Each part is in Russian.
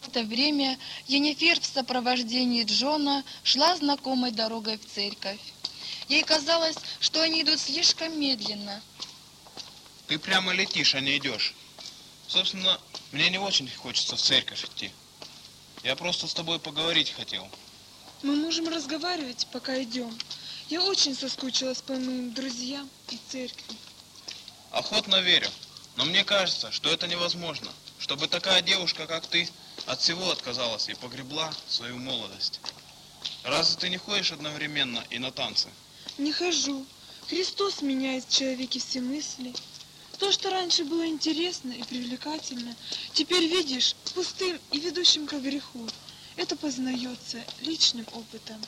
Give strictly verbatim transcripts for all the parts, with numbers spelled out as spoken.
это время Йеннифер в сопровождении Джона шла знакомой дорогой в церковь. Ей казалось, что они идут слишком медленно. Ты прямо летишь, а не идешь. Собственно, мне не очень хочется в церковь идти. Я просто с тобой поговорить хотел. Мы можем разговаривать, пока идем. Я очень соскучилась по моим друзьям и церкви. Охотно верю, но мне кажется, что это невозможно, чтобы такая девушка, как ты, от всего отказалась и погребла свою молодость. Разве ты не ходишь одновременно и на танцы? Не хожу. Христос меняет в человеке все мысли. То, что раньше было интересно и привлекательно, теперь видишь пустым и ведущим к греху. Это познается личным опытом.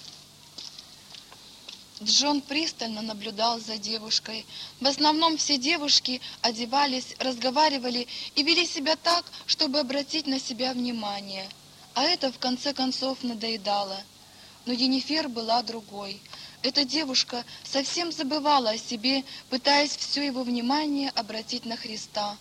Джон пристально наблюдал за девушкой. В основном все девушки одевались, разговаривали и вели себя так, чтобы обратить на себя внимание. А это в конце концов надоедало. Но Йеннифер была другой. Эта девушка совсем забывала о себе, пытаясь все его внимание обратить на Христа.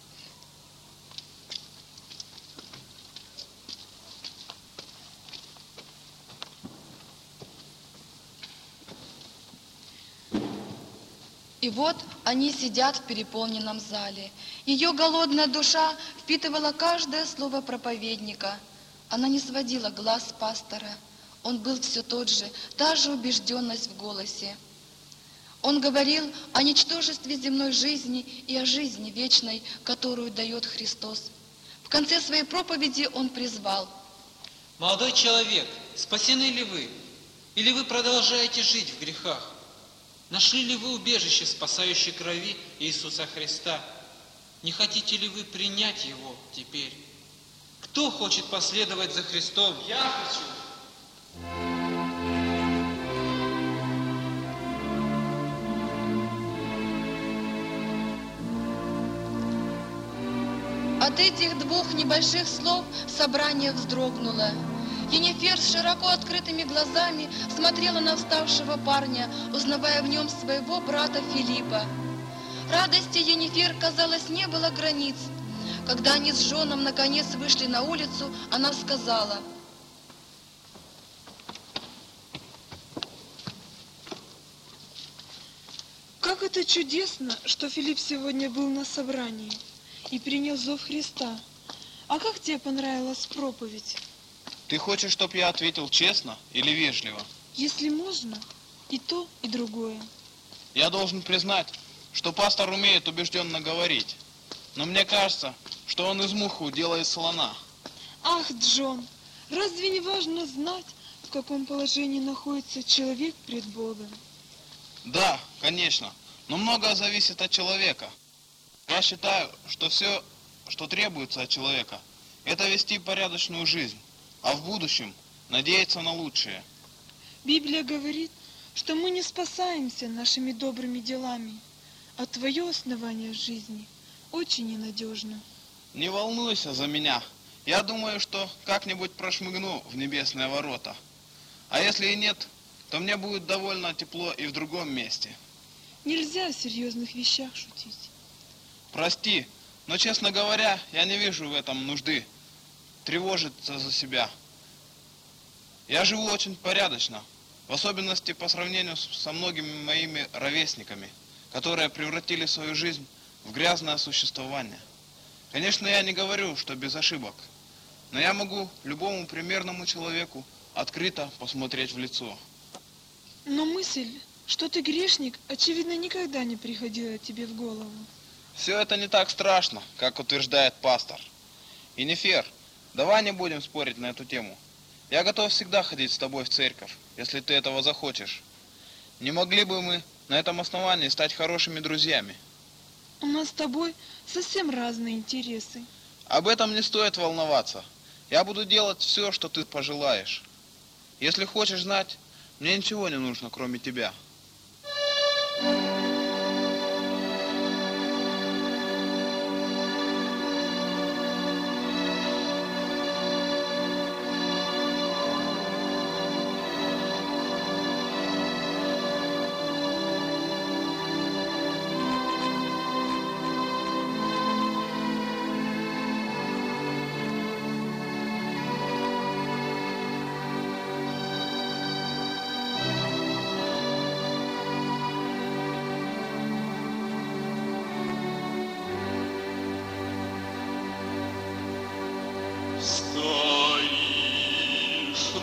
И вот они сидят в переполненном зале. Ее голодная душа впитывала каждое слово проповедника. Она не сводила глаз с пастора. Он был все тот же, та же убежденность в голосе. Он говорил о ничтожестве земной жизни и о жизни вечной, которую дает Христос. В конце своей проповеди он призвал: «Молодой человек, спасены ли вы? Или вы продолжаете жить в грехах? Нашли ли вы убежище в спасающей крови Иисуса Христа? Не хотите ли вы принять Его теперь? Кто хочет последовать за Христом? Я хочу!» От этих двух небольших слов собрание вздрогнуло. Йеннифер с широко открытыми глазами смотрела на вставшего парня, узнавая в нем своего брата Филиппа. Радости Йеннифер, казалось, не было границ. Когда они с Джоном наконец вышли на улицу, она сказала: Как это чудесно, что Филипп сегодня был на собрании и принял зов Христа. А как тебе понравилась проповедь? Ты хочешь, чтобы я ответил честно или вежливо? Если можно, и то, и другое. Я должен признать, что пастор умеет убежденно говорить. Но мне кажется, что он из мухи делает слона. Ах, Джон, разве не важно знать, в каком положении находится человек пред Богом? Да, конечно, но многое зависит от человека. Я считаю, что все, что требуется от человека, это вести порядочную жизнь, а в будущем надеяться на лучшее. Библия говорит, что мы не спасаемся нашими добрыми делами, а твое основание жизни очень ненадежно. Не волнуйся за меня. Я думаю, что как-нибудь прошмыгну в небесные ворота. А если и нет, то мне будет довольно тепло и в другом месте. Нельзя о серьезных вещах шутить. Прости, но, честно говоря, я не вижу в этом нужды тревожиться за себя. Я живу очень порядочно, в особенности по сравнению со многими моими ровесниками, которые превратили свою жизнь в грязное существование. Конечно, я не говорю, что без ошибок, но я могу любому примерному человеку открыто посмотреть в лицо. Но мысль, что ты грешник, очевидно, никогда не приходила тебе в голову. Все это не так страшно, как утверждает пастор. Йеннифер, давай не будем спорить на эту тему. Я готов всегда ходить с тобой в церковь, если ты этого захочешь. Не могли бы мы на этом основании стать хорошими друзьями? У нас с тобой совсем разные интересы. Об этом не стоит волноваться. Я буду делать все, что ты пожелаешь. Если хочешь знать, мне ничего не нужно, кроме тебя.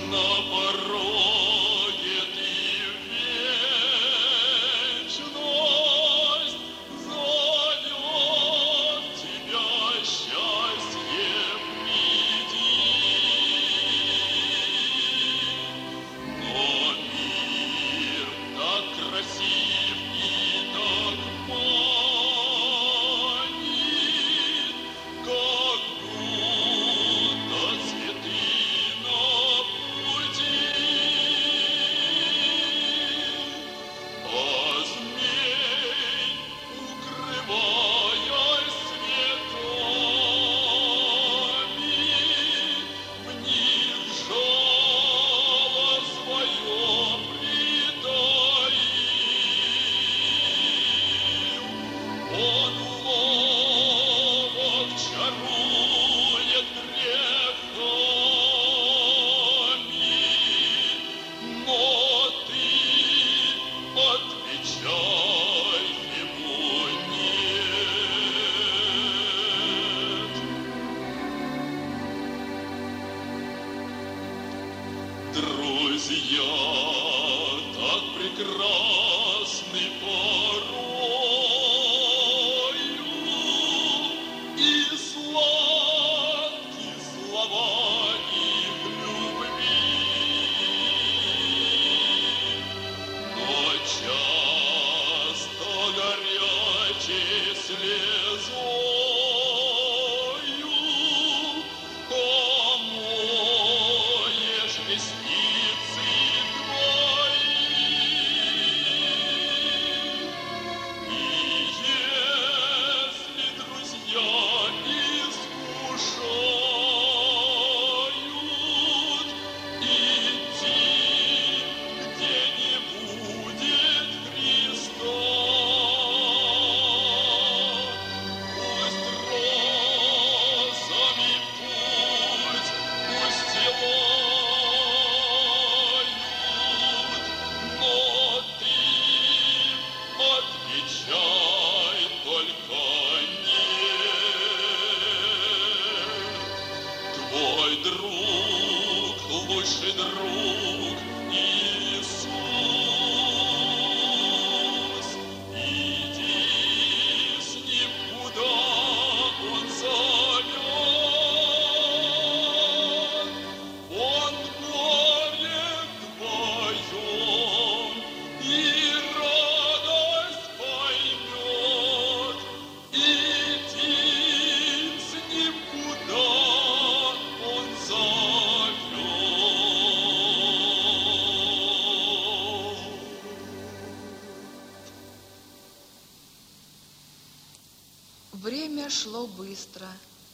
Время шло быстро.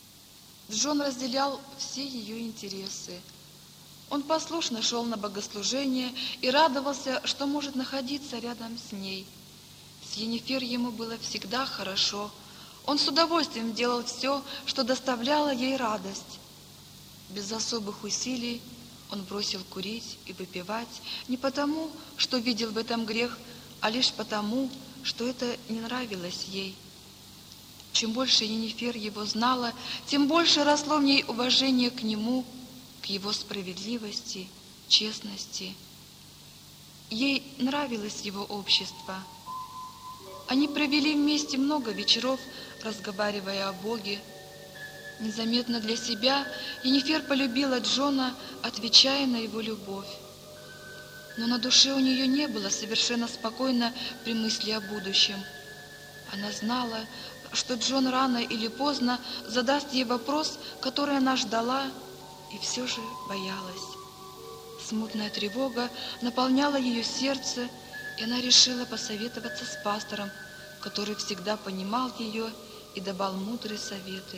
Джон разделял все ее интересы. Он послушно шел на богослужение и радовался, что может находиться рядом с ней. С Йеннифер ему было всегда хорошо. Он с удовольствием делал все, что доставляло ей радость. Без особых усилий он бросил курить и выпивать не потому, что видел в этом грех, а лишь потому, что это не нравилось ей. Чем больше Йеннифер его знала, тем больше росло в ней уважение к нему, к его справедливости, честности. Ей нравилось его общество. Они провели вместе много вечеров, разговаривая о Боге. Незаметно для себя Йеннифер полюбила Джона, отвечая на его любовь. Но на душе у нее не было совершенно спокойно при мысли о будущем. Она знала, что Джон рано или поздно задаст ей вопрос, который она ждала, и все же боялась. Смутная тревога наполняла ее сердце, и она решила посоветоваться с пастором, который всегда понимал ее и давал мудрые советы.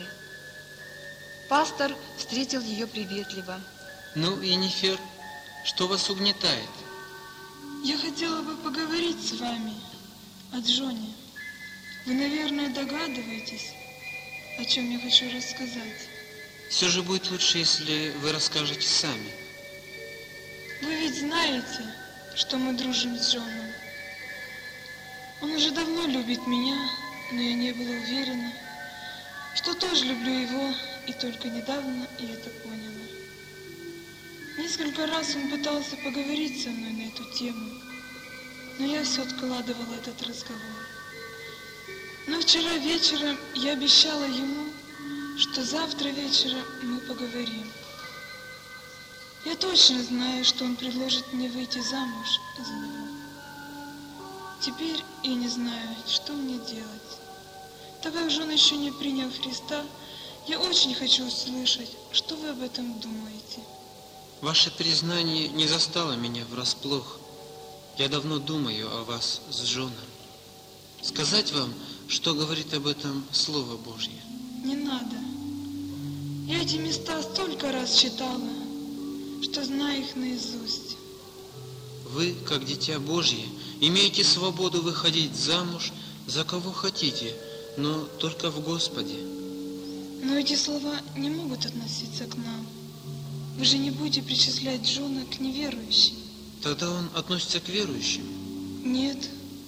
Пастор встретил ее приветливо. Ну, Йеннифер, что вас угнетает? Я хотела бы поговорить с вами о Джоне. Вы, наверное, догадываетесь, о чем я хочу рассказать. Все же будет лучше, если вы расскажете сами. Вы ведь знаете, что мы дружим с Джоном. Он уже давно любит меня, но я не была уверена, что тоже люблю его, и только недавно я это поняла. Не Несколько раз он пытался поговорить со мной на эту тему, но я все откладывала этот разговор. Но вчера вечером я обещала ему, что завтра вечером мы поговорим. Я точно знаю, что он предложит мне выйти замуж за него. Теперь я не знаю, что мне делать. Так как же он еще не принял Христа, я очень хочу услышать, что вы об этом думаете. Ваше признание не застало меня врасплох. Я давно думаю о вас с Джоном. Сказать вам, что говорит об этом Слово Божье? Не надо. Я эти места столько раз читала, что знаю их наизусть. Вы, как дитя Божье, имеете свободу выходить замуж за кого хотите, но только в Господе. Но эти слова не могут относиться к нам. Вы же не будете причислять Джона к неверующим. Тогда он относится к верующим. Нет,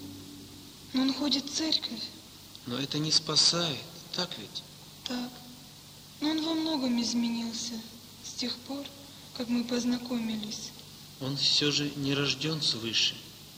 но он ходит в церковь. Но это не спасает, так ведь? Так, но он во многом изменился с тех пор, как мы познакомились. Он все же не рожден свыше.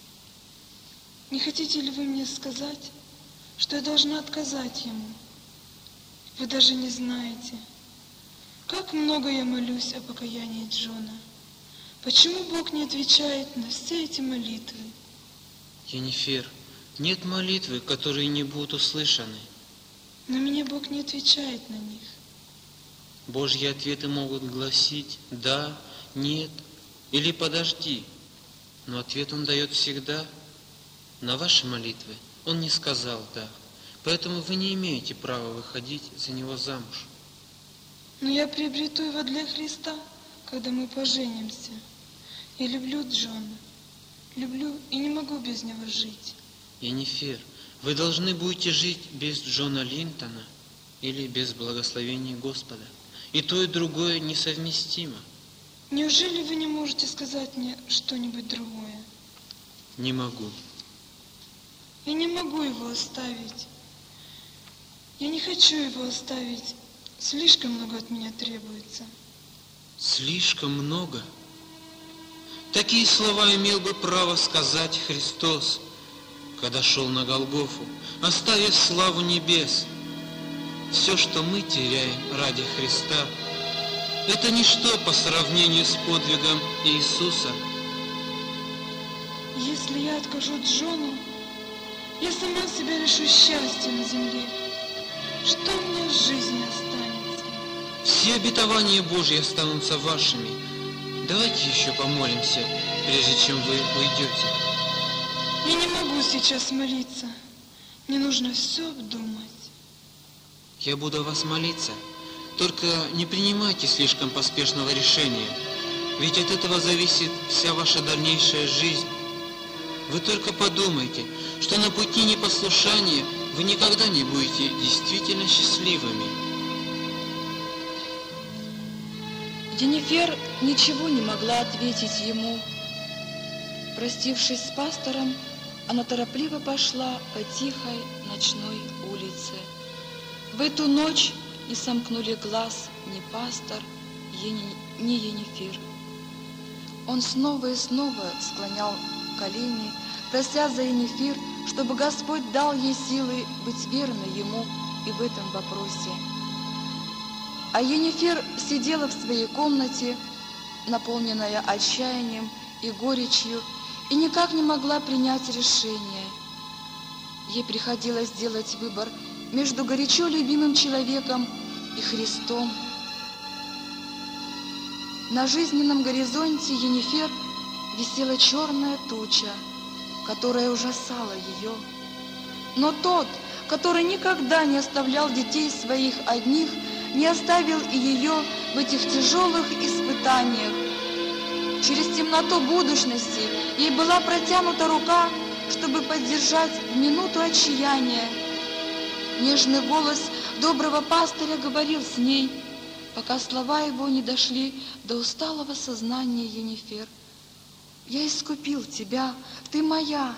Не хотите ли вы мне сказать, что я должна отказать ему? Вы даже не знаете, как много я молюсь о покаянии Джона. Почему Бог не отвечает на все эти молитвы? Енифер, нет молитвы, которые не будут услышаны. Но мне Бог не отвечает на них. Божьи ответы могут гласить «да», «нет» или «подожди». Но ответ Он дает всегда. На ваши молитвы Он не сказал «да». Поэтому вы не имеете права выходить за Него замуж. Но я приобрету его для Христа, когда мы поженимся. Я люблю Джона. Люблю и не могу без него жить. Енифер, вы должны будете жить без Джона Линтона или без благословения Господа. И то, и другое несовместимо. Неужели вы не можете сказать мне что-нибудь другое? Не могу. Я не могу его оставить. Я не хочу его оставить. Слишком много от меня требуется. Слишком много? Такие слова имел бы право сказать Христос, когда шел на Голгофу, оставив славу небес. Все, что мы теряем ради Христа, это ничто по сравнению с подвигом Иисуса. Если я откажу Джону, я сама себя лишу счастья на земле. Что мне в жизни останется? Все обетования Божьи останутся вашими. Давайте еще помолимся, прежде чем вы уйдете. Я не могу сейчас молиться. Мне нужно все обдумать. Я буду о вас молиться. Только не принимайте слишком поспешного решения, ведь от этого зависит вся ваша дальнейшая жизнь. Вы только подумайте, что на пути непослушания вы никогда не будете действительно счастливыми. Енифер ничего не могла ответить ему. Простившись с пастором, она торопливо пошла по тихой ночной улице. В эту ночь не сомкнули глаз ни пастор, ни Енифер. Он снова и снова склонял колени, прося за Енифер, чтобы Господь дал ей силы быть верной ему и в этом вопросе. А Енифер сидела в своей комнате, наполненная отчаянием и горечью, и никак не могла принять решение. Ей приходилось делать выбор между горячо любимым человеком и Христом. На жизненном горизонте Енифер висела черная туча, которая ужасала ее. Но тот, который никогда не оставлял детей своих одних, не оставил и ее в этих тяжелых испытаниях. Через темноту будущности ей была протянута рука, чтобы поддержать в минуту отчаяния. Нежный голос доброго пастыря говорил с ней, пока слова его не дошли до усталого сознания Енифер. «Я искупил тебя, ты моя».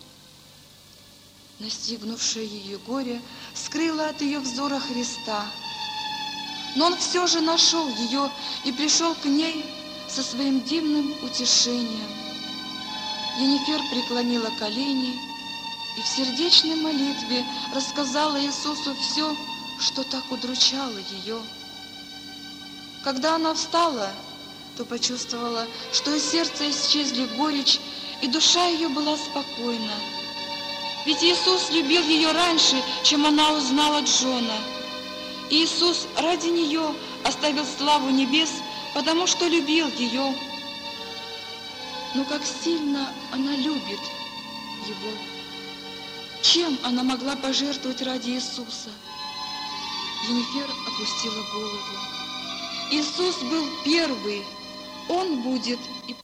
Настигнувшее ее горе скрыло от ее взора Христа. Но он все же нашел ее и пришел к ней, со своим дивным утешением. Енифер преклонила колени и в сердечной молитве рассказала Иисусу все, что так удручало ее. Когда она встала, то почувствовала, что из сердца исчезли горечь, и душа ее была спокойна. Ведь Иисус любил ее раньше, чем она узнала Джона. И Иисус ради нее оставил славу небес, потому что любил ее. Но как сильно она любит его. Чем она могла пожертвовать ради Иисуса? Енифер опустила голову. Иисус был первый, Он будет и